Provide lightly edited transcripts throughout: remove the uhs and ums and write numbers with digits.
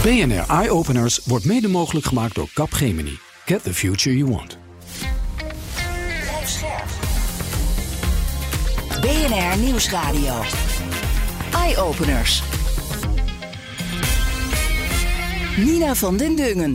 BNR Eye Openers wordt mede mogelijk gemaakt door Capgemini. Get the future you want. BNR Nieuwsradio. Eye Openers. Nina van den Dungen.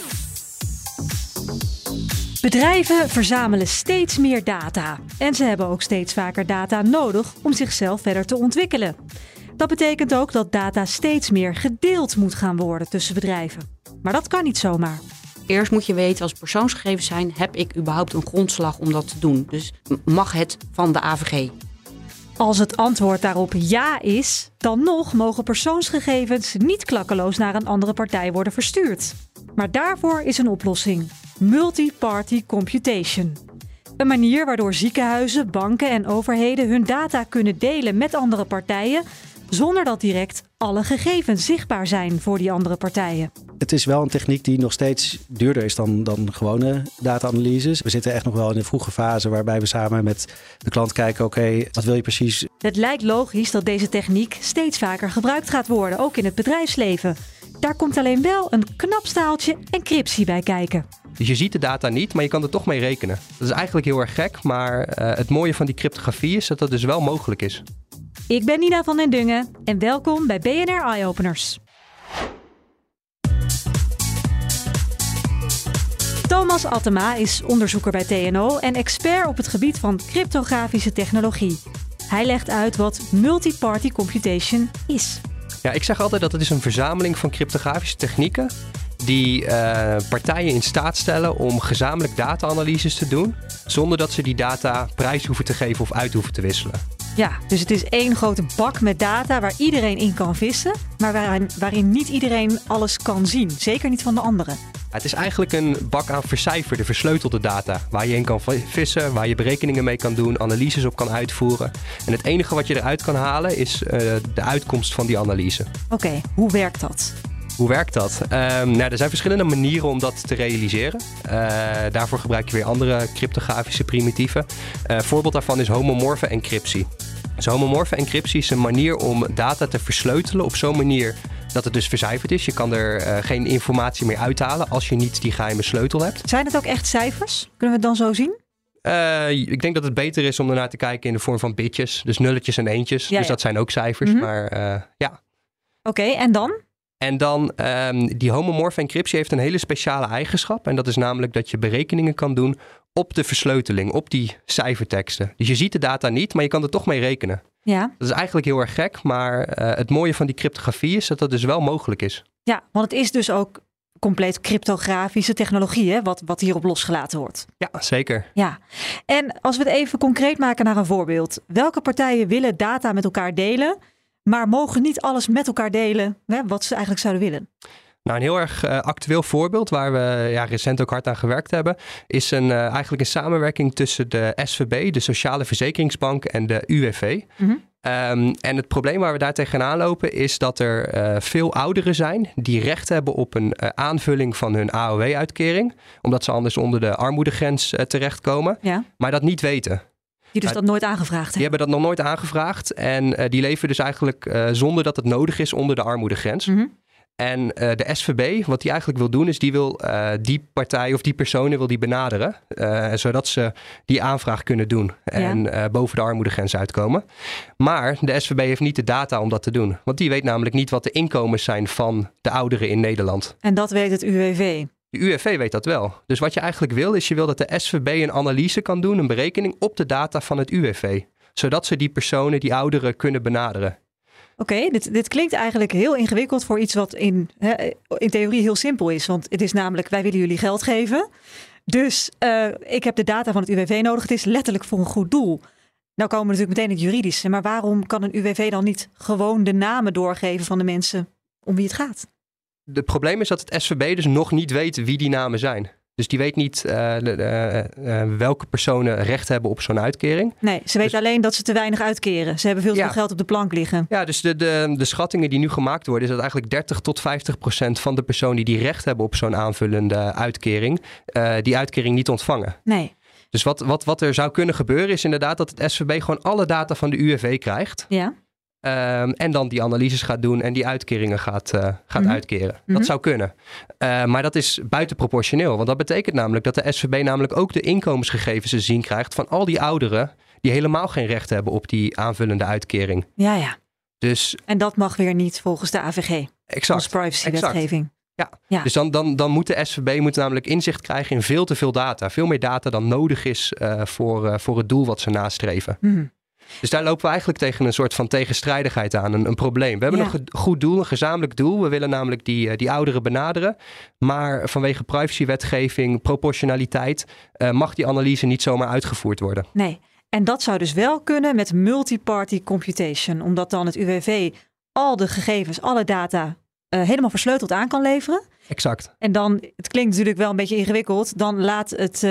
Bedrijven verzamelen steeds meer data. En ze hebben ook steeds vaker data nodig om zichzelf verder te ontwikkelen. Dat betekent ook dat data steeds meer gedeeld moet gaan worden tussen bedrijven. Maar dat kan niet zomaar. Eerst moet je weten, als persoonsgegevens zijn, heb ik überhaupt een grondslag om dat te doen? Dus mag het van de AVG? Als het antwoord daarop ja is, dan nog mogen persoonsgegevens niet klakkeloos naar een andere partij worden verstuurd. Maar daarvoor is een oplossing: multi-party computation. Een manier waardoor ziekenhuizen, banken en overheden hun data kunnen delen met andere partijen, zonder dat direct alle gegevens zichtbaar zijn voor die andere partijen. Het is wel een techniek die nog steeds duurder is dan gewone data-analyses. We zitten echt nog wel in een vroege fase waarbij we samen met de klant kijken, oké, wat wil je precies? Het lijkt logisch dat deze techniek steeds vaker gebruikt gaat worden, ook in het bedrijfsleven. Daar komt alleen wel een knap staaltje encryptie bij kijken. Dus je ziet de data niet, maar je kan er toch mee rekenen. Dat is eigenlijk heel erg gek, maar het mooie van die cryptografie is dat dat dus wel mogelijk is. Ik ben Nina van den Dungen en welkom bij BNR Eye Openers. Thomas Attema is onderzoeker bij TNO en expert op het gebied van cryptografische technologie. Hij legt uit wat multi-party computation is. Ja, ik zeg altijd dat het is een verzameling van cryptografische technieken die partijen in staat stellen om gezamenlijk data-analyses te doen, zonder dat ze die data prijs hoeven te geven of uit hoeven te wisselen. Ja, dus het is één grote bak met data waar iedereen in kan vissen, maar waarin niet iedereen alles kan zien. Zeker niet van de anderen. Het is eigenlijk een bak aan vercijferde, versleutelde data, waar je in kan vissen, waar je berekeningen mee kan doen, analyses op kan uitvoeren. En het enige wat je eruit kan halen is de uitkomst van die analyse. Oké, hoe werkt dat? Hoe werkt dat? Er zijn verschillende manieren om dat te realiseren. Daarvoor gebruik je weer andere cryptografische primitieven. Voorbeeld daarvan is homomorfe encryptie. Dus homomorfe encryptie is een manier om data te versleutelen op zo'n manier dat het dus vercijferd is. Je kan er geen informatie meer uithalen als je niet die geheime sleutel hebt. Zijn het ook echt cijfers? Kunnen we het dan zo zien? Ik denk dat het beter is om ernaar te kijken in de vorm van bitjes. Dus nulletjes en eentjes. Ja, dus dat zijn ook cijfers. Mm-hmm. Maar ja. Oké, en dan? En dan, die homomorfe encryptie heeft een hele speciale eigenschap. En dat is namelijk dat je berekeningen kan doen op de versleuteling, op die cijferteksten. Dus je ziet de data niet, maar je kan er toch mee rekenen. Ja. Dat is eigenlijk heel erg gek, maar het mooie van die cryptografie is dat dat dus wel mogelijk is. Ja, want het is dus ook compleet cryptografische technologie, hè, wat hierop losgelaten wordt. Ja, zeker. Ja. En als we het even concreet maken naar een voorbeeld. Welke partijen willen data met elkaar delen, maar mogen niet alles met elkaar delen, hè, wat ze eigenlijk zouden willen? Nou, een heel erg actueel voorbeeld waar we recent ook hard aan gewerkt hebben, is eigenlijk een samenwerking tussen de SVB, de Sociale Verzekeringsbank, en de UWV. Mm-hmm. En het probleem waar we daar tegenaan lopen is dat er veel ouderen zijn die recht hebben op een aanvulling van hun AOW-uitkering, omdat ze anders onder de armoedegrens terechtkomen, maar dat niet weten. Die dus dat nooit aangevraagd hebben? Die hebben dat nog nooit aangevraagd en die leven dus eigenlijk zonder dat het nodig is onder de armoedegrens. Mm-hmm. En de SVB, wat die eigenlijk wil doen, is die wil die partij of die personen wil die benaderen. Zodat ze die aanvraag kunnen doen en boven de armoedegrens uitkomen. Maar de SVB heeft niet de data om dat te doen. Want die weet namelijk niet wat de inkomens zijn van de ouderen in Nederland. En dat weet het UWV? De UWV weet dat wel. Dus wat je eigenlijk wil, is je wil dat de SVB een analyse kan doen, een berekening op de data van het UWV. Zodat ze die personen, die ouderen, kunnen benaderen. Oké, dit klinkt eigenlijk heel ingewikkeld voor iets wat in theorie heel simpel is. Want het is namelijk, wij willen jullie geld geven. Dus ik heb de data van het UWV nodig. Het is letterlijk voor een goed doel. Nou komen we natuurlijk meteen in het juridische. Maar waarom kan een UWV dan niet gewoon de namen doorgeven van de mensen om wie het gaat? Het probleem is dat het SVB dus nog niet weet wie die namen zijn. Dus die weet niet welke personen recht hebben op zo'n uitkering. Nee, ze weten alleen dat ze te weinig uitkeren. Ze hebben veel te veel geld op de plank liggen. Ja, dus de schattingen die nu gemaakt worden, is dat eigenlijk 30-50% van de personen die recht hebben op zo'n aanvullende uitkering, die uitkering niet ontvangen. Nee. Dus wat er zou kunnen gebeuren is inderdaad dat het SVB gewoon alle data van de UWV krijgt. Ja. En dan die analyses gaat doen en die uitkeringen gaat uitkeren. Dat zou kunnen. Maar dat is buitenproportioneel. Want dat betekent namelijk dat de SVB namelijk ook de inkomensgegevens te zien krijgt van al die ouderen die helemaal geen recht hebben op die aanvullende uitkering. Ja. Dus, en dat mag weer niet volgens de AVG. Als privacywetgeving. Ja. Dus dan moet de SVB namelijk inzicht krijgen in veel te veel data. Veel meer data dan nodig is voor het doel wat ze nastreven. Dus daar lopen we eigenlijk tegen een soort van tegenstrijdigheid aan, een probleem. We hebben een goed doel, een gezamenlijk doel. We willen namelijk die ouderen benaderen. Maar vanwege privacywetgeving, proportionaliteit, mag die analyse niet zomaar uitgevoerd worden. Nee, en dat zou dus wel kunnen met multi-party computation. Omdat dan het UWV al de gegevens, alle data helemaal versleuteld aan kan leveren. Exact. En dan, het klinkt natuurlijk wel een beetje ingewikkeld, dan laat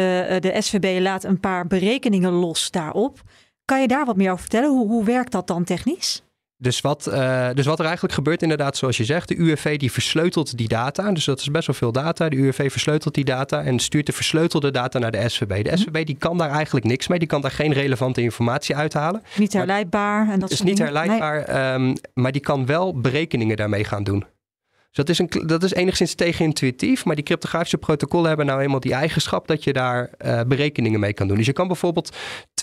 de SVB een paar berekeningen los daarop. Kan je daar wat meer over vertellen? Hoe werkt dat dan technisch? Dus wat er eigenlijk gebeurt inderdaad, zoals je zegt, de UWV die versleutelt die data. Dus dat is best wel veel data. De UWV versleutelt die data en stuurt de versleutelde data naar de SVB. De SVB die kan daar eigenlijk niks mee. Die kan daar geen relevante informatie uithalen. Niet herleidbaar. Het is niet herleidbaar, maar die kan wel berekeningen daarmee gaan doen. Dus dat is enigszins tegenintuïtief, maar die cryptografische protocollen hebben nou eenmaal die eigenschap dat je daar berekeningen mee kan doen. Dus je kan bijvoorbeeld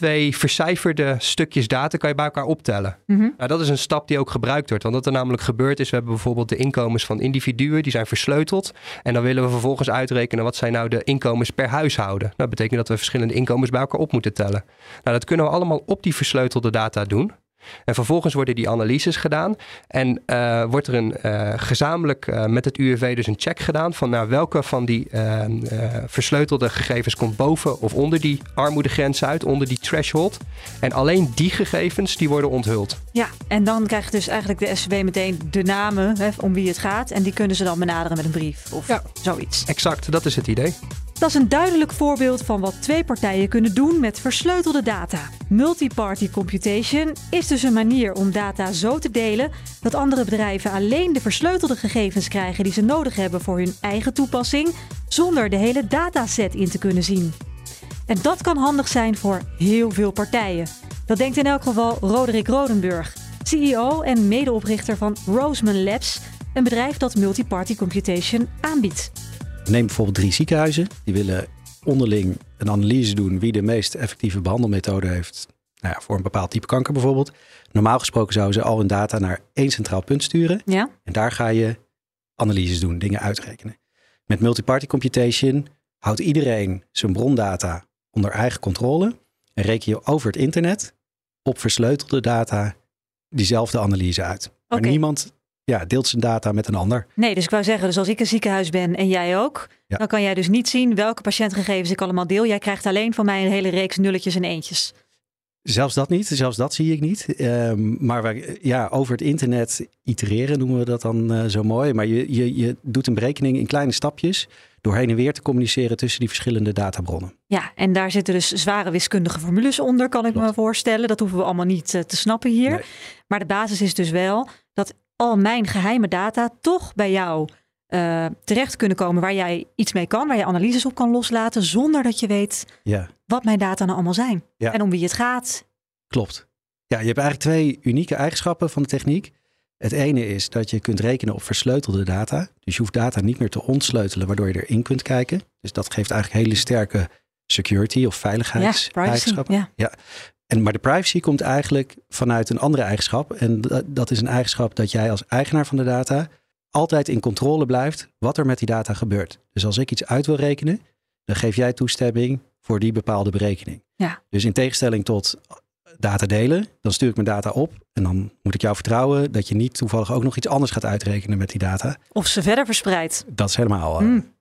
2 vercijferde stukjes data kan je bij elkaar optellen. Nou, dat is een stap die ook gebruikt wordt. Want wat er namelijk gebeurt is, we hebben bijvoorbeeld de inkomens van individuen, die zijn versleuteld. En dan willen we vervolgens uitrekenen wat zijn nou de inkomens per huishouden. Dat betekent dat we verschillende inkomens bij elkaar op moeten tellen. Nou, dat kunnen we allemaal op die versleutelde data doen. En vervolgens worden die analyses gedaan en wordt er gezamenlijk met het UWV dus een check gedaan van welke van die versleutelde gegevens komt boven of onder die armoedegrens uit, onder die threshold. En alleen die gegevens die worden onthuld. Ja, en dan krijgt dus eigenlijk de SVB meteen de namen om wie het gaat en die kunnen ze dan benaderen met een brief of zoiets. Exact, dat is het idee. Dat is een duidelijk voorbeeld van wat 2 partijen kunnen doen met versleutelde data. Multi-party computation is dus een manier om data zo te delen dat andere bedrijven alleen de versleutelde gegevens krijgen die ze nodig hebben voor hun eigen toepassing, zonder de hele dataset in te kunnen zien. En dat kan handig zijn voor heel veel partijen. Dat denkt in elk geval Roderick Rodenburg, CEO en medeoprichter van Roseman Labs, een bedrijf dat multi-party computation aanbiedt. Neem bijvoorbeeld 3 ziekenhuizen. Die willen onderling een analyse doen wie de meest effectieve behandelmethode heeft. Voor een bepaald type kanker bijvoorbeeld. Normaal gesproken zouden ze al hun data naar 1 centraal punt sturen. Ja. En daar ga je analyses doen, dingen uitrekenen. Met multi-party computation houdt iedereen zijn brondata onder eigen controle. En reken je over het internet op versleutelde data diezelfde analyse uit. Maar niemand deelt zijn data met een ander. Nee, dus ik wou zeggen, dus als ik een ziekenhuis ben en jij ook, dan kan jij dus niet zien welke patiëntgegevens ik allemaal deel. Jij krijgt alleen van mij een hele reeks nulletjes en eentjes. Zelfs dat niet, zelfs dat zie ik niet. Maar over het internet itereren noemen we dat dan zo mooi. Maar je doet een berekening in kleine stapjes door heen en weer te communiceren tussen die verschillende databronnen. Ja, en daar zitten dus zware wiskundige formules onder, kan ik me voorstellen. Dat hoeven we allemaal niet te snappen hier. Nee. Maar de basis is dus wel dat al mijn geheime data toch bij jou terecht kunnen komen waar jij iets mee kan, waar je analyses op kan loslaten, zonder dat je weet wat mijn data nou allemaal zijn en om wie het gaat. Klopt. Ja, je hebt eigenlijk 2 unieke eigenschappen van de techniek. Het ene is dat je kunt rekenen op versleutelde data. Dus je hoeft data niet meer te ontsleutelen, waardoor je erin kunt kijken. Dus dat geeft eigenlijk hele sterke security of veiligheidseigenschappen. Maar de privacy komt eigenlijk vanuit een andere eigenschap. En dat is een eigenschap dat jij als eigenaar van de data altijd in controle blijft wat er met die data gebeurt. Dus als ik iets uit wil rekenen, dan geef jij toestemming voor die bepaalde berekening. Ja. Dus in tegenstelling tot data delen, dan stuur ik mijn data op en dan moet ik jou vertrouwen dat je niet toevallig ook nog iets anders gaat uitrekenen met die data. Of ze verder verspreidt. Dat is helemaal,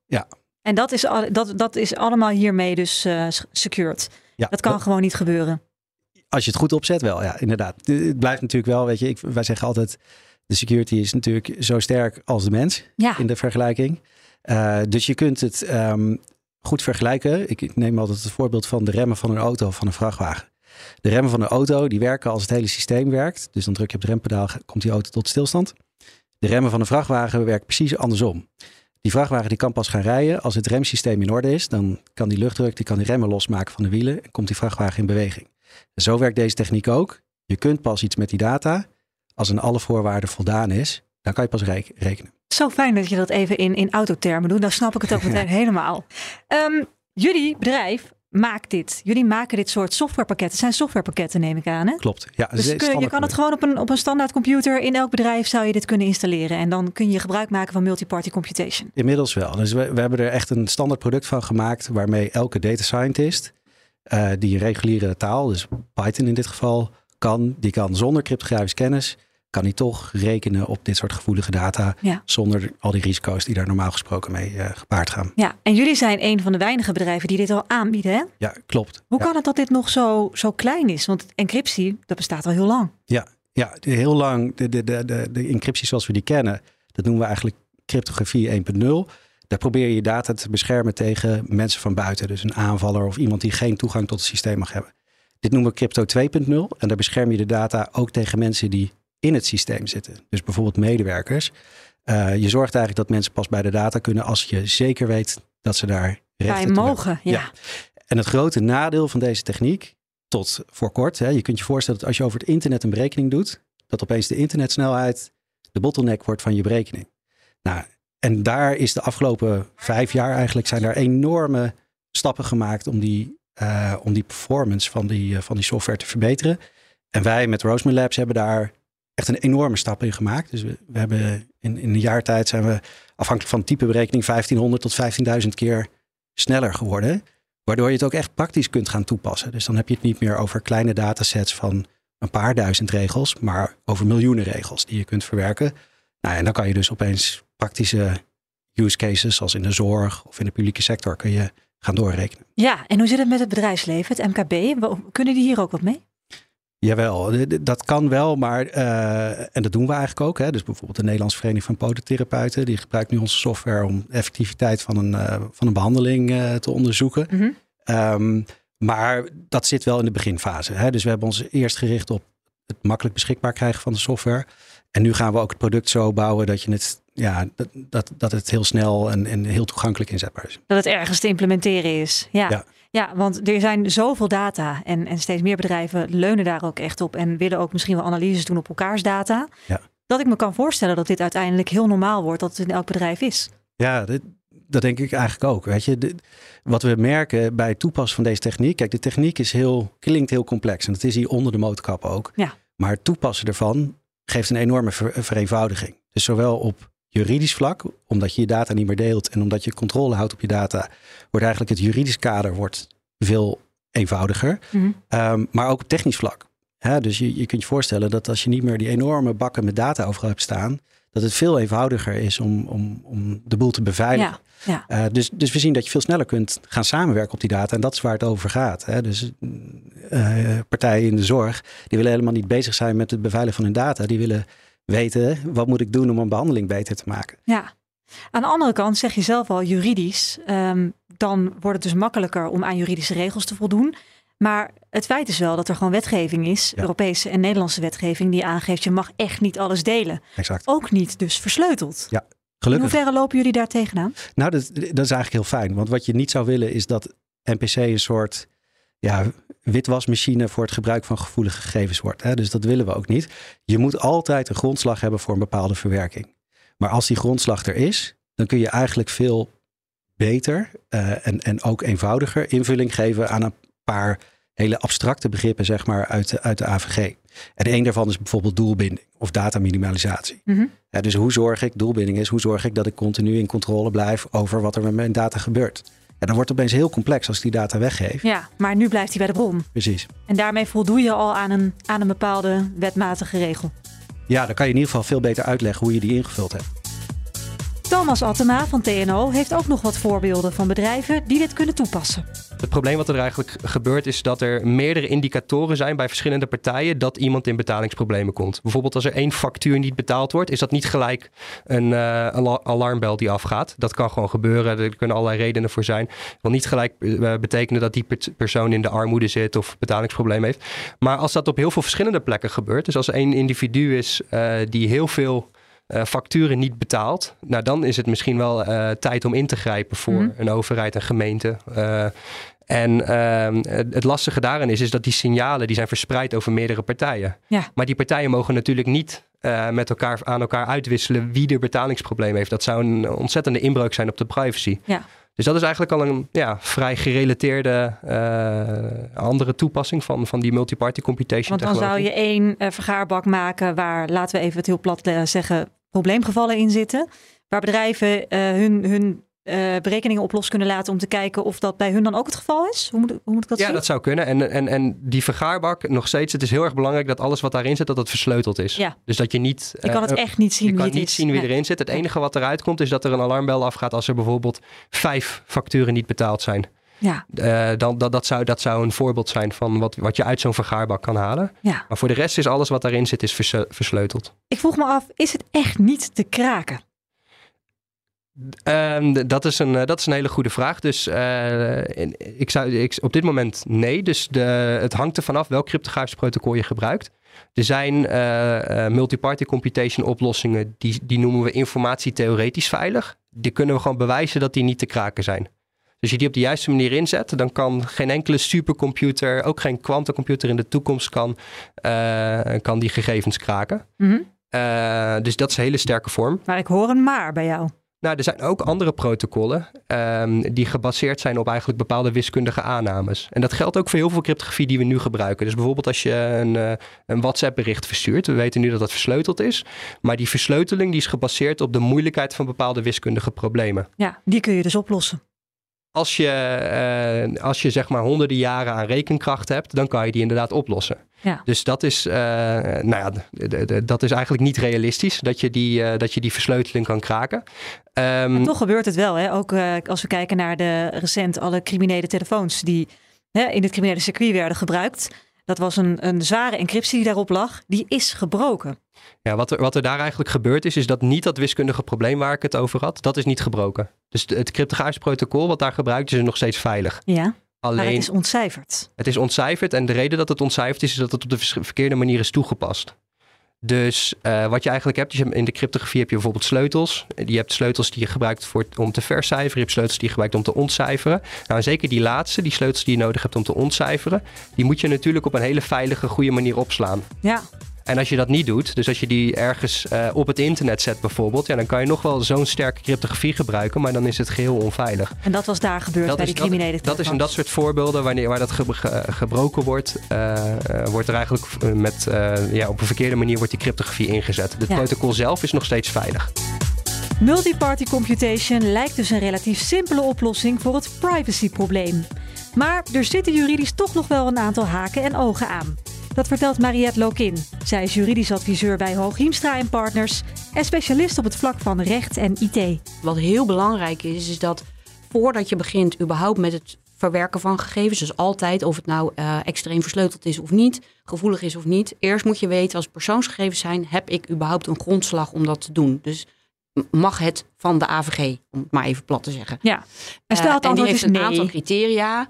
En dat is allemaal hiermee dus secured. Ja, dat kan gewoon niet gebeuren. Als je het goed opzet wel, ja, inderdaad. Het blijft natuurlijk wel, weet je, wij zeggen altijd, de security is natuurlijk zo sterk als de mens in de vergelijking. Dus je kunt het goed vergelijken. Ik neem altijd het voorbeeld van de remmen van een auto of van een vrachtwagen. De remmen van een auto, die werken als het hele systeem werkt. Dus dan druk je op het rempedaal, komt die auto tot stilstand. De remmen van een vrachtwagen werken precies andersom. Die vrachtwagen die kan pas gaan rijden als het remsysteem in orde is. Dan kan die luchtdruk, die kan die remmen losmaken van de wielen en komt die vrachtwagen in beweging. En zo werkt deze techniek ook. Je kunt pas iets met die data Als aan alle voorwaarden voldaan is, dan kan je pas rekenen. Zo fijn dat je dat even in autotermen doet. Dan snap ik het ook meteen helemaal. Jullie bedrijf maakt dit. Jullie maken dit soort softwarepakketten. Het zijn softwarepakketten, neem ik aan. Hè? Klopt. Ja, dus je kan het gewoon op een standaard computer. In elk bedrijf zou je dit kunnen installeren. En dan kun je gebruik maken van multi-party computation. Inmiddels wel. Dus we hebben er echt een standaard product van gemaakt. Waarmee elke data scientist die een reguliere taal, dus Python in dit geval, die kan zonder cryptografische kennis, kan hij toch rekenen op dit soort gevoelige data. Ja. Zonder al die risico's die daar normaal gesproken mee gepaard gaan. Ja, en jullie zijn een van de weinige bedrijven die dit al aanbieden, hè? Ja, klopt. Hoe kan het dat dit nog zo klein is? Want encryptie, dat bestaat al heel lang. Ja, heel lang. De encryptie zoals we die kennen, dat noemen we eigenlijk cryptografie 1.0. Daar probeer je data te beschermen tegen mensen van buiten. Dus een aanvaller of iemand die geen toegang tot het systeem mag hebben. Dit noemen we crypto 2.0. En daar bescherm je de data ook tegen mensen die in het systeem zitten. Dus bijvoorbeeld medewerkers. Je zorgt eigenlijk dat mensen pas bij de data kunnen als je zeker weet dat ze daar rechten toe mogen. Ja. En het grote nadeel van deze techniek, tot voor kort, je kunt je voorstellen dat als je over het internet een berekening doet, dat opeens de internetsnelheid de bottleneck wordt van je berekening. Nou, en daar is de afgelopen 5 jaar eigenlijk zijn daar enorme stappen gemaakt om die performance van die software te verbeteren. En wij met Rosemary Labs hebben daar echt een enorme stap in gemaakt. Dus we hebben in een jaar tijd zijn we afhankelijk van type berekening 1500 tot 15.000 keer sneller geworden. Waardoor je het ook echt praktisch kunt gaan toepassen. Dus dan heb je het niet meer over kleine datasets van een paar duizend regels, maar over miljoenen regels die je kunt verwerken. Nou, en dan kan je dus opeens praktische use cases, zoals in de zorg of in de publieke sector, kun je gaan doorrekenen. Ja, en hoe zit het met het bedrijfsleven, het MKB? Kunnen die hier ook wat mee? Jawel, dat kan wel, maar en dat doen we eigenlijk ook. Hè. Dus bijvoorbeeld de Nederlandse Vereniging van Podotherapeuten, die gebruikt nu onze software om de effectiviteit van een behandeling te onderzoeken. Mm-hmm. Maar dat zit wel in de beginfase. Hè. Dus we hebben ons eerst gericht op het makkelijk beschikbaar krijgen van de software. En nu gaan we ook het product zo bouwen dat je het, dat het heel snel en heel toegankelijk inzetbaar is. Dat het ergens te implementeren is. Ja, want er zijn zoveel data en steeds meer bedrijven leunen daar ook echt op en willen ook misschien wel analyses doen op elkaars data. Ja. Dat ik me kan voorstellen dat dit uiteindelijk heel normaal wordt, dat het in elk bedrijf is. Ja, dat denk ik eigenlijk ook. Weet je, wat we merken bij het toepassen van deze techniek, kijk, de techniek klinkt heel complex en dat is hier onder de motorkap ook. Ja. Maar het toepassen ervan geeft een enorme vereenvoudiging. Dus zowel op juridisch vlak, omdat je je data niet meer deelt en omdat je controle houdt op je data, wordt eigenlijk het juridisch kader veel eenvoudiger. Mm-hmm. Maar ook op technisch vlak. Dus je kunt je voorstellen dat als je niet meer die enorme bakken met data overal hebt staan, dat het veel eenvoudiger is om de boel te beveiligen. Ja. Dus we zien dat je veel sneller kunt gaan samenwerken op die data. En dat is waar het over gaat. Dus partijen in de zorg, die willen helemaal niet bezig zijn met het beveiligen van hun data. Die willen weten, wat moet ik doen om een behandeling beter te maken? Ja. Aan de andere kant zeg je zelf al juridisch, dan wordt het dus makkelijker om aan juridische regels te voldoen. Maar het feit is wel dat er gewoon wetgeving is, Europese en Nederlandse wetgeving, die aangeeft, je mag echt niet alles delen. Exact. Ook niet dus versleuteld. Ja, gelukkig. In hoeverre lopen jullie daar tegenaan? Nou, dat is eigenlijk heel fijn. Want wat je niet zou willen is dat NPC een soort witwasmachine voor het gebruik van gevoelige gegevens wordt. Hè? Dus dat willen we ook niet. Je moet altijd een grondslag hebben voor een bepaalde verwerking. Maar als die grondslag er is, dan kun je eigenlijk veel beter en ook eenvoudiger invulling geven aan een paar hele abstracte begrippen, zeg maar, uit de AVG. En een daarvan is bijvoorbeeld doelbinding of dataminimalisatie. Mm-hmm. Dus doelbinding is, hoe zorg ik dat ik continu in controle blijf over wat er met mijn data gebeurt. En dan wordt het opeens heel complex als ik die data weggeef. Ja, maar nu blijft hij bij de bron. Precies. En daarmee voldoe je al aan een bepaalde wetmatige regel. Ja, dan kan je in ieder geval veel beter uitleggen hoe je die ingevuld hebt. Thomas Attema van TNO heeft ook nog wat voorbeelden van bedrijven die dit kunnen toepassen. Het probleem wat er eigenlijk gebeurt is dat er meerdere indicatoren zijn bij verschillende partijen dat iemand in betalingsproblemen komt. Bijvoorbeeld als er 1 factuur niet betaald wordt, is dat niet gelijk een alarmbel die afgaat. Dat kan gewoon gebeuren, er kunnen allerlei redenen voor zijn. Het wil niet gelijk betekenen dat die persoon in de armoede zit of betalingsprobleem heeft. Maar als dat op heel veel verschillende plekken gebeurt, dus als er 1 individu is die heel veel facturen niet betaalt, nou dan is het misschien wel tijd om in te grijpen voor een overheid en gemeente. Het lastige daarin is dat die signalen die zijn verspreid over meerdere partijen. Ja. Maar die partijen mogen natuurlijk niet met elkaar aan elkaar uitwisselen wie er betalingsprobleem heeft. Dat zou een ontzettende inbreuk zijn op de privacy. Ja. Dus dat is eigenlijk al een vrij gerelateerde andere toepassing van die multi-party computation. Want dan zou je 1 vergaarbak maken waar, laten we even het heel plat zeggen, probleemgevallen in zitten. Waar bedrijven hun berekeningen op los kunnen laten om te kijken of dat bij hun dan ook het geval is? Hoe moet ik dat zien? Ja, dat zou kunnen. En die vergaarbak, nog steeds, het is heel erg belangrijk dat alles wat daarin zit, dat het versleuteld is. Ja. Dus dat je niet... Je kan het echt niet zien wie wie het is. Je kan niet zien wie erin zit. Het enige wat eruit komt is dat er een alarmbel afgaat als er bijvoorbeeld 5 facturen niet betaald zijn. Ja. Dat zou een voorbeeld zijn van wat je uit zo'n vergaarbak kan halen. Ja. Maar voor de rest is alles wat daarin zit, is versleuteld. Ik vroeg me af, is het echt niet te kraken? Dat is een hele goede vraag. Dus op dit moment nee. Dus het hangt er vanaf welk cryptografisch protocol je gebruikt. Er zijn multi-party computation oplossingen, die noemen we informatietheoretisch veilig. Die kunnen we gewoon bewijzen dat die niet te kraken zijn. Dus als je die op de juiste manier inzet, dan kan geen enkele supercomputer, ook geen quantumcomputer in de toekomst kan die gegevens kraken. Mm-hmm. Dus dat is een hele sterke vorm. Maar ik hoor een maar bij jou. Nou, er zijn ook andere protocollen die gebaseerd zijn op eigenlijk bepaalde wiskundige aannames. En dat geldt ook voor heel veel cryptografie die we nu gebruiken. Dus bijvoorbeeld als je een WhatsApp-bericht verstuurt. We weten nu dat dat versleuteld is. Maar die versleuteling die is gebaseerd op de moeilijkheid van bepaalde wiskundige problemen. Ja, die kun je dus oplossen. Als je zeg maar honderden jaren aan rekenkracht hebt, dan kan je die inderdaad oplossen. Ja. Dus dat is, dat is eigenlijk niet realistisch, dat je die versleuteling kan kraken. Maar toch gebeurt het wel. Hè? Ook als we kijken naar recent alle criminele telefoons die in het criminele circuit werden gebruikt. Dat was een zware encryptie die daarop lag. Die is gebroken. Ja, wat er daar eigenlijk gebeurd is dat niet dat wiskundige probleem waar ik het over had, dat is niet gebroken. Dus het cryptografisch protocol wat daar gebruikt is nog steeds veilig. Ja, alleen, maar het is ontcijferd. Het is ontcijferd en de reden dat het ontcijferd is dat het op de verkeerde manier is toegepast. Dus wat je eigenlijk hebt, in de cryptografie heb je bijvoorbeeld sleutels. Je hebt sleutels die je gebruikt om te vercijferen. Je hebt sleutels die je gebruikt om te ontcijferen. Nou, en zeker die laatste, die sleutels die je nodig hebt om te ontcijferen, die moet je natuurlijk op een hele veilige, goede manier opslaan. Ja. En als je dat niet doet, dus als je die ergens op het internet zet bijvoorbeeld, dan kan je nog wel zo'n sterke cryptografie gebruiken, maar dan is het geheel onveilig. En dat was daar gebeurd bij die criminele telefoons. Dat is in dat soort voorbeelden, waar dat gebroken wordt, wordt er eigenlijk op een verkeerde manier wordt die cryptografie ingezet. Het protocol zelf is nog steeds veilig. Multi-party computation lijkt dus een relatief simpele oplossing voor het privacyprobleem. Maar er zitten juridisch toch nog wel een aantal haken en ogen aan. Dat vertelt Mariette Lokin. Zij is juridisch adviseur bij Hoog Hiemstra & Partners en specialist op het vlak van recht en IT. Wat heel belangrijk is dat voordat je begint überhaupt met het verwerken van gegevens, dus altijd of het nou extreem versleuteld is of niet, gevoelig is of niet, eerst moet je weten als het persoonsgegevens zijn, heb ik überhaupt een grondslag om dat te doen? Dus mag het van de AVG, om het maar even plat te zeggen. Ja. En stel het antwoord is nee. En die heeft een aantal criteria.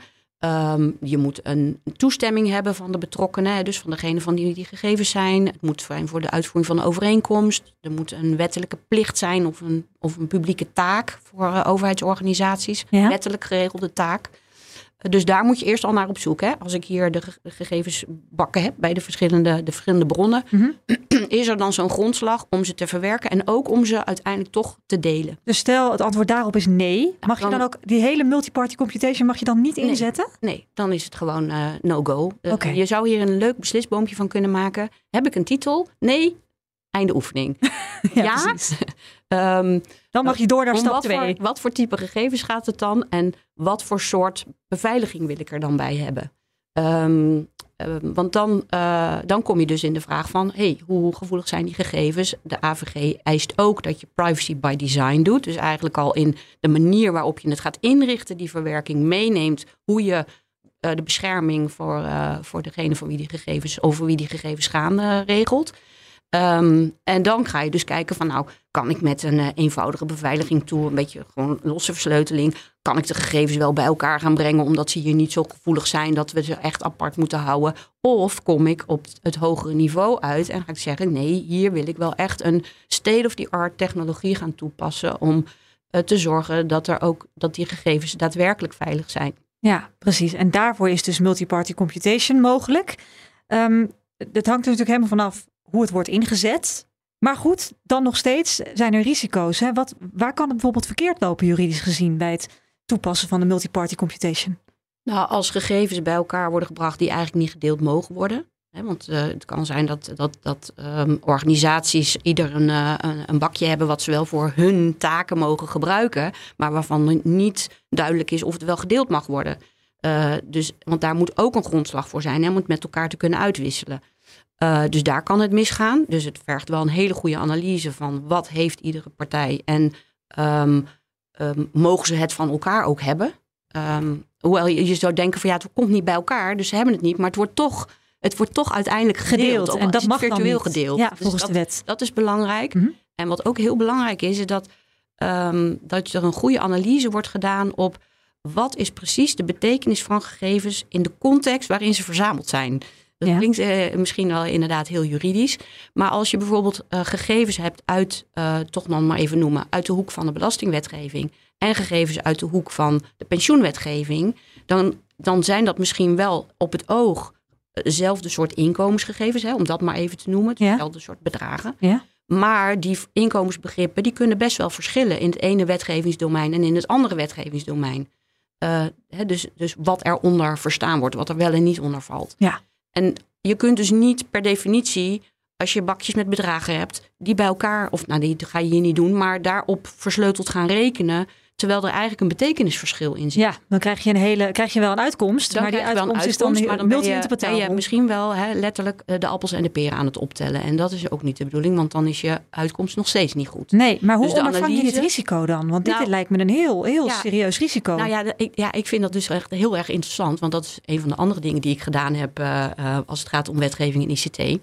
Je moet een toestemming hebben van de betrokkenen, dus van degene van die gegevens zijn. Het moet zijn voor de uitvoering van een overeenkomst. Er moet een wettelijke plicht zijn of een publieke taak voor overheidsorganisaties. Ja. Wettelijk geregelde taak. Dus daar moet je eerst al naar op zoek. Hè? Als ik hier de gegevensbakken heb bij de verschillende bronnen, is er dan zo'n grondslag om ze te verwerken en ook om ze uiteindelijk toch te delen. Dus stel het antwoord daarop is nee. Mag je dan ook die hele multi-party computation mag je dan niet inzetten? Nee, dan is het gewoon no-go. Okay. Je zou hier een leuk beslisboompje van kunnen maken. Heb ik een titel? Nee. Einde oefening. Ja. Dan mag je door naar stap 2. Wat voor type gegevens gaat het dan? En wat voor soort beveiliging wil ik er dan bij hebben? Want dan kom je dus in de vraag van, hoe gevoelig zijn die gegevens? De AVG eist ook dat je privacy by design doet. Dus eigenlijk al in de manier waarop je het gaat inrichten, die verwerking meeneemt, hoe je de bescherming voor degene van wie die gegevens, over wie die gegevens gaan, regelt. En dan ga je dus kijken van kan ik met een eenvoudige beveiliging tool, een beetje gewoon losse versleuteling, kan ik de gegevens wel bij elkaar gaan brengen omdat ze hier niet zo gevoelig zijn dat we ze echt apart moeten houden. Of kom ik op het hogere niveau uit en ga ik zeggen nee, hier wil ik wel echt een state-of-the-art technologie gaan toepassen om te zorgen dat die gegevens daadwerkelijk veilig zijn. Ja, precies. En daarvoor is dus multi-party computation mogelijk. Het hangt er natuurlijk helemaal vanaf hoe het wordt ingezet. Maar goed, dan nog steeds zijn er risico's. Hè? Waar kan het bijvoorbeeld verkeerd lopen juridisch gezien bij het toepassen van de multi-party computation? Nou, als gegevens bij elkaar worden gebracht die eigenlijk niet gedeeld mogen worden. Hè, want het kan zijn dat organisaties ieder een bakje hebben wat ze wel voor hun taken mogen gebruiken. Maar waarvan niet duidelijk is of het wel gedeeld mag worden. Want daar moet ook een grondslag voor zijn, hè, om het met elkaar te kunnen uitwisselen. Dus daar kan het misgaan. Dus het vergt wel een hele goede analyse van wat heeft iedere partij. En mogen ze het van elkaar ook hebben. Hoewel je zou denken van het komt niet bij elkaar. Dus ze hebben het niet. Maar het wordt toch uiteindelijk gedeeld. En dat mag virtueel dan niet. gedeeld. Ja, dus volgens de wet. Dat is belangrijk. Mm-hmm. En wat ook heel belangrijk is dat er een goede analyse wordt gedaan op wat is precies de betekenis van gegevens in de context waarin ze verzameld zijn. Dat klinkt misschien wel inderdaad heel juridisch. Maar als je bijvoorbeeld gegevens hebt uit, toch dan maar even noemen, uit de hoek van de belastingwetgeving en gegevens uit de hoek van de pensioenwetgeving, dan zijn dat misschien wel op het oog dezelfde soort inkomensgegevens, hè, om dat maar even te noemen, dezelfde soort bedragen. Ja. Maar die inkomensbegrippen die kunnen best wel verschillen in het ene wetgevingsdomein en in het andere wetgevingsdomein. Dus wat eronder verstaan wordt, wat er wel en niet onder valt. Ja. En je kunt dus niet per definitie, als je bakjes met bedragen hebt, die bij elkaar, die ga je hier niet doen, maar daarop versleuteld gaan rekenen, terwijl er eigenlijk een betekenisverschil in zit. Ja, dan krijg je wel een uitkomst, dan maar die uitkomst is dan multi-interpretabel. Ben je misschien wel letterlijk de appels en de peren aan het optellen. En dat is ook niet de bedoeling, want dan is je uitkomst nog steeds niet goed. Nee, maar hoe ondervang je dit risico dan? Want dit lijkt me een heel serieus risico. Nou ik vind dat dus echt heel erg interessant, want dat is een van de andere dingen die ik gedaan heb als het gaat om wetgeving en ICT.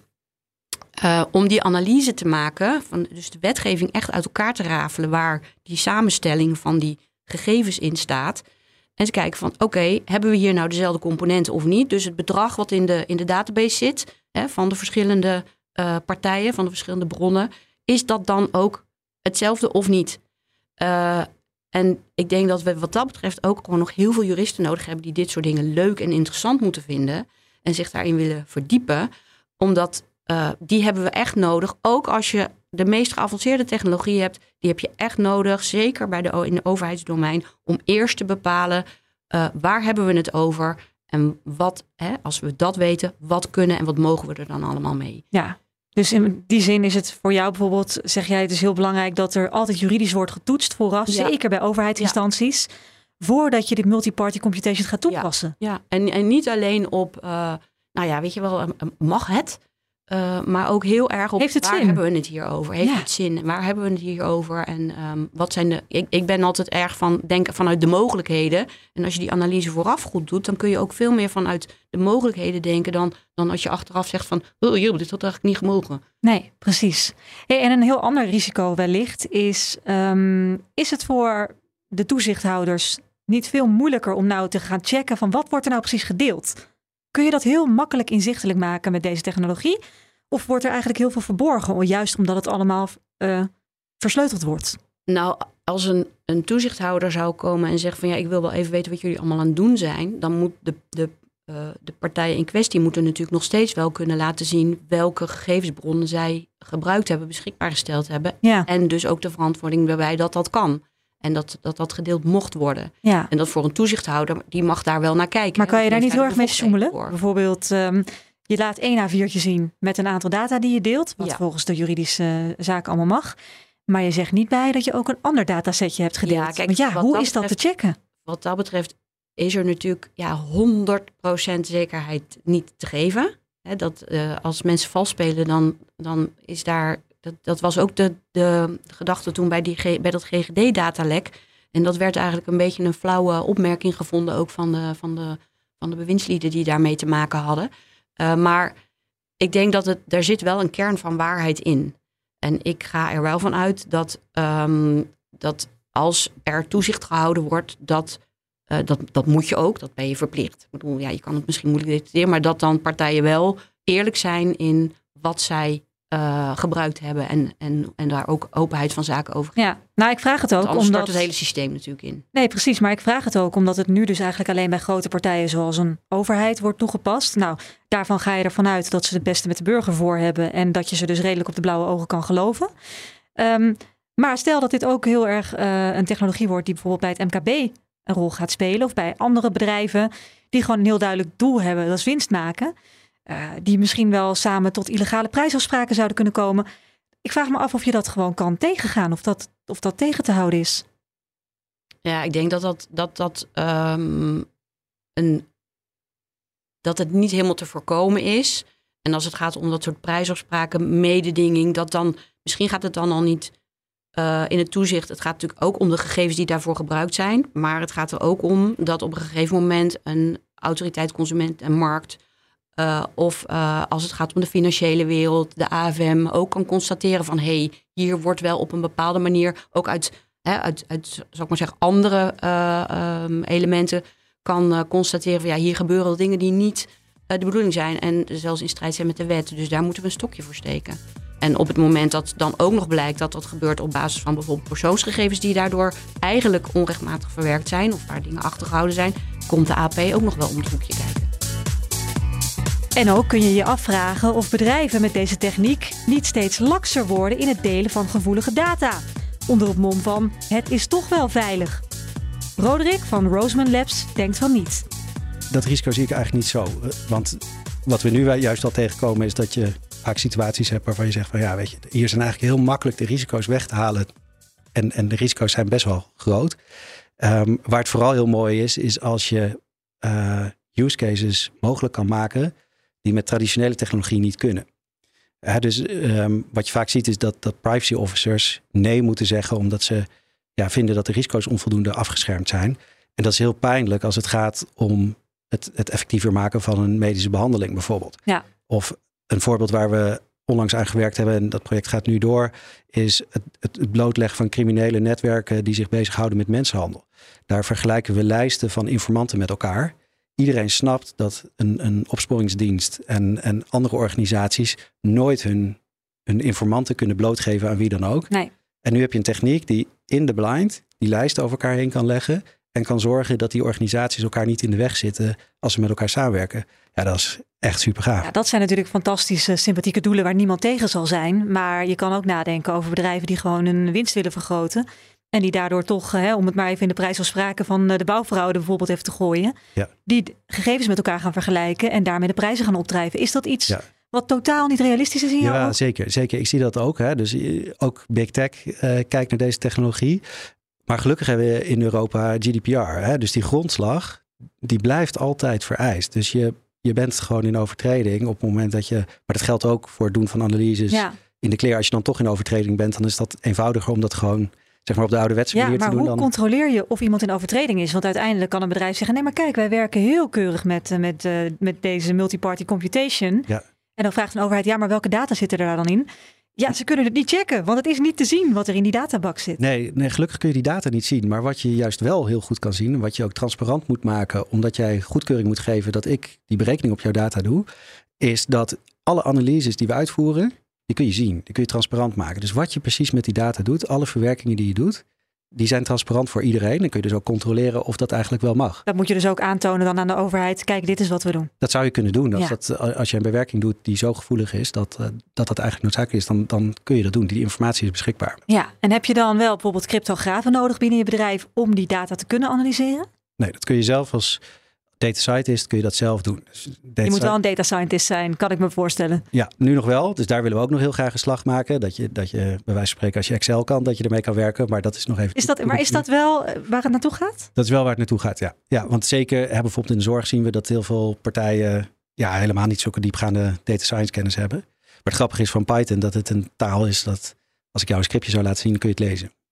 Om die analyse te maken, dus de wetgeving echt uit elkaar te rafelen, waar die samenstelling van die gegevens in staat. En te kijken van, oké, hebben we hier nou dezelfde componenten of niet? Dus het bedrag wat in de database zit, van de verschillende partijen, van de verschillende bronnen, is dat dan ook hetzelfde of niet? En ik denk dat we wat dat betreft ook gewoon nog heel veel juristen nodig hebben die dit soort dingen leuk en interessant moeten vinden en zich daarin willen verdiepen, omdat die hebben we echt nodig. Ook als je de meest geavanceerde technologie hebt, die heb je echt nodig, zeker in de overheidsdomein, om eerst te bepalen waar hebben we het over en wat, als we dat weten, wat kunnen en wat mogen we er dan allemaal mee. Ja, dus in die zin is het voor jou bijvoorbeeld, zeg jij, het is heel belangrijk dat er altijd juridisch wordt getoetst vooraf, zeker bij overheidsinstanties, voordat je dit multi-party computation gaat toepassen. Ja. En niet alleen op, weet je wel, mag het? Maar ook heel erg op waar hebben we het hier over? Heeft het zin? Waar hebben we het hier over? En wat zijn ik ben altijd erg van denken vanuit de mogelijkheden. En als je die analyse vooraf goed doet, dan kun je ook veel meer vanuit de mogelijkheden denken dan als je achteraf zegt van, dit had eigenlijk niet gemogen. Nee, precies. En een heel ander risico wellicht is het voor de toezichthouders niet veel moeilijker om nou te gaan checken van wat wordt er nou precies gedeeld? Kun je dat heel makkelijk inzichtelijk maken met deze technologie? Of wordt er eigenlijk heel veel verborgen, juist omdat het allemaal versleuteld wordt? Nou, als een toezichthouder zou komen en zeggen van ik wil wel even weten wat jullie allemaal aan het doen zijn, dan moet de partijen in kwestie moeten natuurlijk nog steeds wel kunnen laten zien welke gegevensbronnen zij gebruikt hebben, beschikbaar gesteld hebben. Ja. En dus ook de verantwoording waarbij dat kan. En dat gedeeld mocht worden. Ja. En dat voor een toezichthouder, die mag daar wel naar kijken. Maar kan je daar niet heel erg mee sjoemelen? Bijvoorbeeld, je laat 1 A4'tje zien met een aantal data die je deelt. Wat volgens de juridische zaak allemaal mag. Maar je zegt niet bij dat je ook een ander datasetje hebt gedeeld. Ja, kijk, want hoe is dat te checken? Wat dat betreft is er natuurlijk 100% zekerheid niet te geven. Dat als mensen vals spelen, dan is daar... Dat was ook de gedachte toen bij dat GGD-datalek. En dat werd eigenlijk een beetje een flauwe opmerking gevonden, ook van de bewindslieden die daarmee te maken hadden. Maar ik denk dat daar zit wel een kern van waarheid in. En ik ga er wel van uit dat als er toezicht gehouden wordt, dat moet je ook, dat ben je verplicht. Ik bedoel, je kan het misschien moeilijk detecteren, maar dat dan partijen wel eerlijk zijn in wat zij gebruikt hebben. En daar ook openheid van zaken over. Ja, nou ik vraag het ook Anders omdat... stort het hele systeem natuurlijk in. Nee, precies. Maar ik vraag het ook omdat het nu dus eigenlijk alleen bij grote partijen zoals een overheid wordt toegepast. Nou, daarvan ga je ervan uit dat ze het beste met de burger voor hebben. En dat je ze dus redelijk op de blauwe ogen kan geloven. Maar stel dat dit ook heel erg een technologie wordt die bijvoorbeeld bij het MKB een rol gaat spelen. Of bij andere bedrijven die gewoon een heel duidelijk doel hebben. Dat is winst maken. Die misschien wel samen tot illegale prijsafspraken zouden kunnen komen. Ik vraag me af of je dat gewoon kan tegengaan. Of dat tegen te houden is. Ja, ik denk dat het niet helemaal te voorkomen is. En als het gaat om dat soort prijsafspraken, mededinging, dat dan misschien gaat het dan al niet in het toezicht. Het gaat natuurlijk ook om de gegevens die daarvoor gebruikt zijn. Maar het gaat er ook om dat op een gegeven moment een autoriteit, consument en markt, of als het gaat om de financiële wereld, de AFM, ook kan constateren van hier wordt wel op een bepaalde manier ook uit zal ik maar zeggen, andere elementen kan constateren van hier gebeuren dingen die niet de bedoeling zijn en zelfs in strijd zijn met de wet. Dus daar moeten we een stokje voor steken. En op het moment dat dan ook nog blijkt dat dat gebeurt op basis van bijvoorbeeld persoonsgegevens die daardoor eigenlijk onrechtmatig verwerkt zijn of waar dingen achtergehouden zijn, komt de AP ook nog wel om het hoekje kijken. En ook kun je je afvragen of bedrijven met deze techniek niet steeds lakser worden in het delen van gevoelige data. Onder het mom van het is toch wel veilig. Roderick van Roseman Labs denkt van niet. Dat risico zie ik eigenlijk niet zo. Want wat we nu juist al tegenkomen is dat je vaak situaties hebt waarvan je zegt van ja, weet je, hier zijn eigenlijk heel makkelijk de risico's weg te halen. En de risico's zijn best wel groot. Waar het vooral heel mooi is als je use cases mogelijk kan maken die met traditionele technologie niet kunnen. Dus wat je vaak ziet is dat privacy officers nee moeten zeggen omdat ze vinden dat de risico's onvoldoende afgeschermd zijn. En dat is heel pijnlijk als het gaat om het effectiever maken van een medische behandeling bijvoorbeeld. Ja. Of een voorbeeld waar we onlangs aan gewerkt hebben, en dat project gaat nu door, is het blootleggen van criminele netwerken die zich bezighouden met mensenhandel. Daar vergelijken we lijsten van informanten met elkaar. Iedereen snapt dat een opsporingsdienst en andere organisaties nooit hun informanten kunnen blootgeven aan wie dan ook. Nee. En nu heb je een techniek die in the blind die lijsten over elkaar heen kan leggen en kan zorgen dat die organisaties elkaar niet in de weg zitten als ze met elkaar samenwerken. Ja, dat is echt super gaaf. Ja, dat zijn natuurlijk fantastische, sympathieke doelen waar niemand tegen zal zijn. Maar je kan ook nadenken over bedrijven die gewoon hun winst willen vergroten. En die daardoor toch, om het maar even in de prijsafspraken van de bouwfraude bijvoorbeeld even te gooien. Ja. Die gegevens met elkaar gaan vergelijken en daarmee de prijzen gaan opdrijven. Is dat iets wat totaal niet realistisch is in jouw oog? Zeker. Ik zie dat ook. Dus ook Big Tech kijkt naar deze technologie. Maar gelukkig hebben we in Europa GDPR. Dus die grondslag, die blijft altijd vereist. Dus je bent gewoon in overtreding op het moment dat je... Maar dat geldt ook voor het doen van analyses in de clear. Als je dan toch in overtreding bent, dan is dat eenvoudiger om dat gewoon zeg maar op de ouderwetse manier te doen. Maar hoe controleer je of iemand in overtreding is? Want uiteindelijk kan een bedrijf zeggen, nee maar kijk, wij werken heel keurig met deze multi-party computation. Ja. En dan vraagt een overheid, maar welke data zitten er daar dan in? Ja, ze kunnen het niet checken, want het is niet te zien wat er in die databak zit. Nee, gelukkig kun je die data niet zien. Maar wat je juist wel heel goed kan zien, wat je ook transparant moet maken, omdat jij goedkeuring moet geven dat ik die berekening op jouw data doe, is dat alle analyses die we uitvoeren, die kun je zien. Die kun je transparant maken. Dus wat je precies met die data doet, alle verwerkingen die je doet, die zijn transparant voor iedereen. Dan kun je dus ook controleren of dat eigenlijk wel mag. Dat moet je dus ook aantonen dan aan de overheid. Kijk, dit is wat we doen. Dat zou je kunnen doen. Als je een bewerking doet die zo gevoelig is dat eigenlijk noodzakelijk is, dan kun je dat doen. Die informatie is beschikbaar. Ja, en heb je dan wel bijvoorbeeld cryptografen nodig binnen je bedrijf om die data te kunnen analyseren? Nee, dat kun je zelf als data scientist kun je dat zelf doen. Dus je moet wel een data scientist zijn, kan ik me voorstellen. Ja, nu nog wel. Dus daar willen we ook nog heel graag een slag maken. Dat je bij wijze van spreken, als je Excel kan, dat je ermee kan werken. Maar dat is nog even... Is dat wel waar het naartoe gaat? Dat is wel waar het naartoe gaat, ja. Ja, want zeker, bijvoorbeeld in de zorg zien we dat heel veel partijen helemaal niet zulke diepgaande data science kennis hebben. Maar het grappige is van Python dat het een taal is dat als ik jou een scriptje zou laten zien, kun je het lezen. Mm-hmm.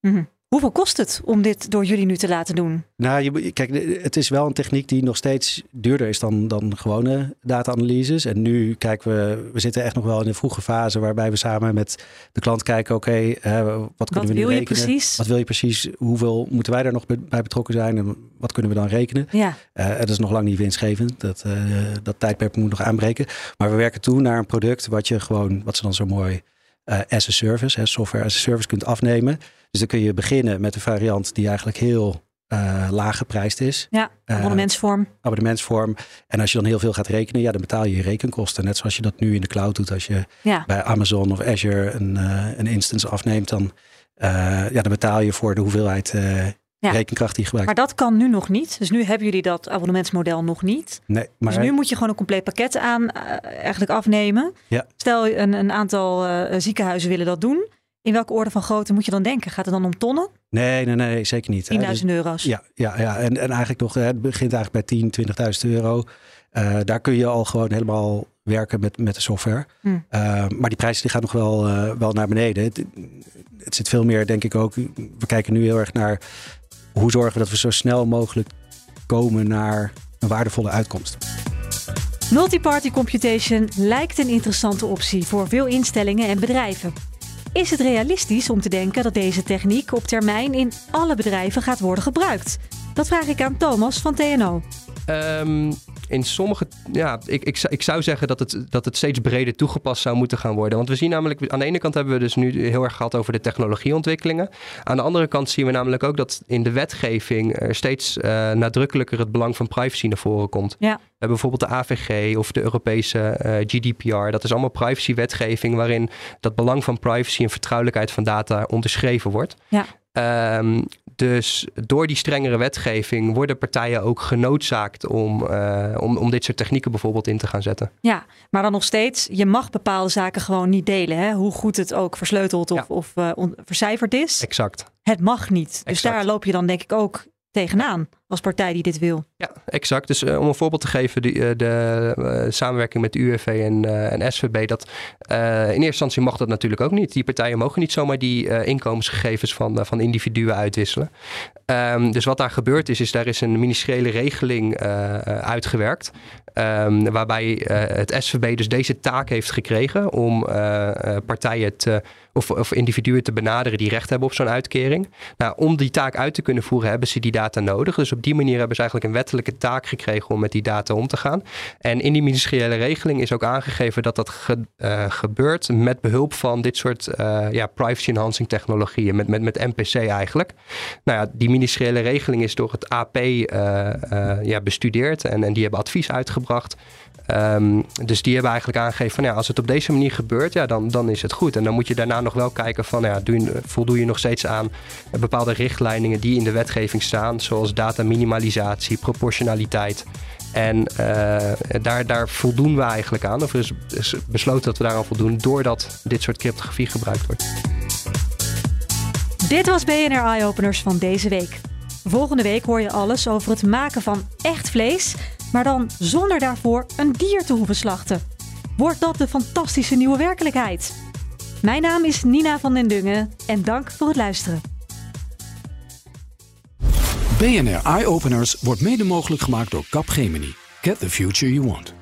Hoeveel kost het om dit door jullie nu te laten doen? Nou, kijk, het is wel een techniek die nog steeds duurder is dan gewone data-analyses. En nu kijken we zitten echt nog wel in een vroege fase waarbij we samen met de klant kijken, wat kunnen we nu rekenen? Precies? Wat wil je precies? Hoeveel moeten wij daar nog bij betrokken zijn? En wat kunnen we dan rekenen? Ja. Dat is nog lang niet winstgevend. Dat tijdperk moet nog aanbreken. Maar we werken toe naar een product wat ze dan zo mooi as a service, software as a service kunt afnemen. Dus dan kun je beginnen met een variant die eigenlijk heel laag geprijsd is. Ja, abonnementsvorm. En als je dan heel veel gaat rekenen, dan betaal je rekenkosten. Net zoals je dat nu in de cloud doet. Als je bij Amazon of Azure een instance afneemt, dan betaal je voor de hoeveelheid rekenkracht die je gebruikt. Maar dat kan nu nog niet. Dus nu hebben jullie dat abonnementsmodel nog niet. Nee, maar dus nu moet je gewoon een compleet pakket eigenlijk afnemen. Ja. Stel een aantal ziekenhuizen willen dat doen. In welke orde van grootte moet je dan denken? Gaat het dan om tonnen? Nee, zeker niet. 10.000 euro's. Ja. En eigenlijk nog, het begint eigenlijk bij 10.000, 20.000 euro. Daar kun je al gewoon helemaal werken met de software. Maar die prijzen die gaan nog wel naar beneden. Het zit veel meer, denk ik ook. We kijken nu heel erg naar hoe zorgen we dat we zo snel mogelijk komen naar een waardevolle uitkomst. Multiparty computation lijkt een interessante optie voor veel instellingen en bedrijven. Is het realistisch om te denken dat deze techniek op termijn in alle bedrijven gaat worden gebruikt? Dat vraag ik aan Thomas van TNO. In sommige, ik zou zeggen dat het steeds breder toegepast zou moeten gaan worden. Want we zien namelijk, aan de ene kant hebben we dus nu heel erg gehad over de technologieontwikkelingen. Aan de andere kant zien we namelijk ook dat in de wetgeving er steeds nadrukkelijker het belang van privacy naar voren komt. Ja. We hebben bijvoorbeeld de AVG of de Europese GDPR. Dat is allemaal privacywetgeving waarin dat belang van privacy en vertrouwelijkheid van data onderschreven wordt. Ja. Dus door die strengere wetgeving worden partijen ook genoodzaakt om dit soort technieken bijvoorbeeld in te gaan zetten. Ja, maar dan nog steeds, je mag bepaalde zaken gewoon niet delen. Hè? Hoe goed het ook versleuteld of vercijferd is. Exact. Het mag niet. Dus daar loop je dan denk ik ook tegenaan als partij die dit wil. Ja, exact. Dus om een voorbeeld te geven, de samenwerking met de UWV en SVB, dat in eerste instantie mag dat natuurlijk ook niet. Die partijen mogen niet zomaar die inkomensgegevens van individuen uitwisselen. Dus wat daar gebeurd is daar is een ministeriële regeling uitgewerkt. Waarbij het SVB dus deze taak heeft gekregen om partijen of individuen te benaderen die recht hebben op zo'n uitkering. Nou, om die taak uit te kunnen voeren hebben ze die data nodig. Dus op die manier hebben ze eigenlijk een wettelijke taak gekregen om met die data om te gaan. En in die ministeriële regeling is ook aangegeven dat gebeurt met behulp van dit soort privacy enhancing technologieën, met MPC eigenlijk. Nou ja, die ministeriële regeling is door het AP bestudeerd en die hebben advies uitgebracht. Dus die hebben eigenlijk aangegeven van als het op deze manier gebeurt, dan is het goed. En dan moet je daarna nog wel kijken van voldoe je nog steeds aan bepaalde richtlijnen die in de wetgeving staan, zoals dataminimalisatie, proportionaliteit. En daar voldoen we eigenlijk aan. Of er is besloten dat we daaraan voldoen doordat dit soort cryptografie gebruikt wordt. Dit was BNR Eye-Openers van deze week. Volgende week hoor je alles over het maken van echt vlees, maar dan zonder daarvoor een dier te hoeven slachten. Wordt dat de fantastische nieuwe werkelijkheid? Mijn naam is Nina van den Dungen en dank voor het luisteren. BNR Eye-Openers wordt mede mogelijk gemaakt door Capgemini. Get the future you want.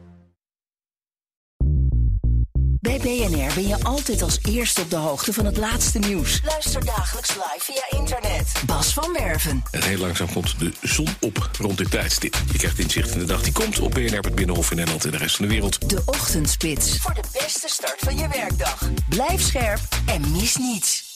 Bij BNR ben je altijd als eerste op de hoogte van het laatste nieuws. Luister dagelijks live via internet. Bas van Werven. En heel langzaam komt de zon op rond dit tijdstip. Je krijgt inzicht in de dag die komt op BNR, het Binnenhof in Nederland en de rest van de wereld. De Ochtendspits. Voor de beste start van je werkdag. Blijf scherp en mis niets.